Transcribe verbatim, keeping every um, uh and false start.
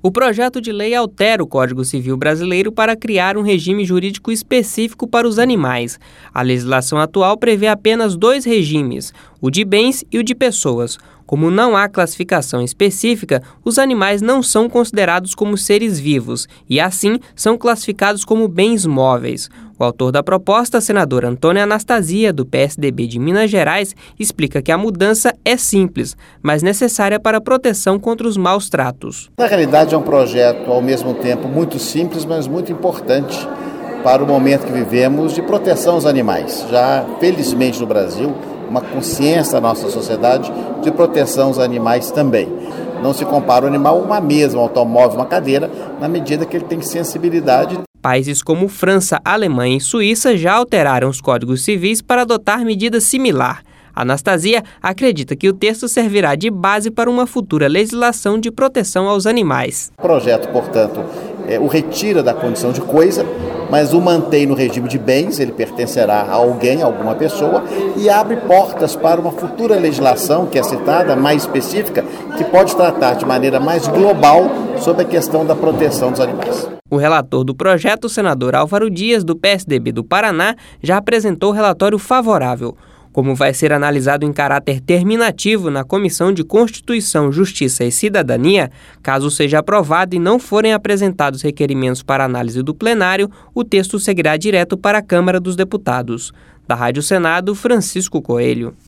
O projeto de lei altera o Código Civil brasileiro para criar um regime jurídico específico para os animais. A legislação atual prevê apenas dois regimes, o de bens e o de pessoas. Como não há classificação específica, os animais não são considerados como seres vivos e, assim, são classificados como bens móveis. O autor da proposta, senador Antônio Anastasia, do P S D B de Minas Gerais, explica que a mudança é simples, mas necessária para a proteção contra os maus tratos. Na realidade, é um projeto, ao mesmo tempo, muito simples, mas muito importante para o momento que vivemos de proteção aos animais. Já, felizmente, no Brasil, uma consciência da nossa sociedade de proteção aos animais também. Não se compara o animal a uma mesa, um automóvel, uma cadeira, na medida que ele tem sensibilidade. Países como França, Alemanha e Suíça já alteraram os códigos civis para adotar medida similar. Anastasia acredita que o texto servirá de base para uma futura legislação de proteção aos animais. O projeto, portanto, é, o retira da condição de coisa, mas o mantém no regime de bens, ele pertencerá a alguém, a alguma pessoa, e abre portas para uma futura legislação, que é citada, mais específica, que pode tratar de maneira mais global sobre a questão da proteção dos animais. O relator do projeto, o senador Álvaro Dias, do P S D B do Paraná, já apresentou relatório favorável. Como vai ser analisado em caráter terminativo na Comissão de Constituição, Justiça e Cidadania, caso seja aprovado e não forem apresentados requerimentos para análise do plenário, o texto seguirá direto para a Câmara dos Deputados. Da Rádio Senado, Francisco Coelho.